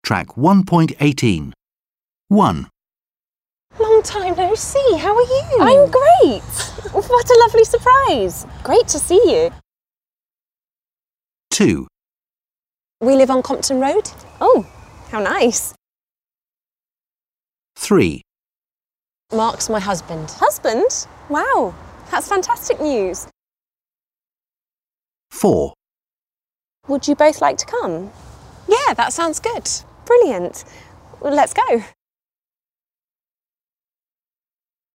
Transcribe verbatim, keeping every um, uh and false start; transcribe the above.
Track one point eighteen. one. Long time no see. How are you? I'm great. What a lovely surprise. Great to see you. two. We live on Compton Road. Oh, how nice. three. Mark's my husband. Husband? Wow, that's fantastic news. four. Would you both like to come? Yeah, that sounds good. Brilliant. Well, let's go.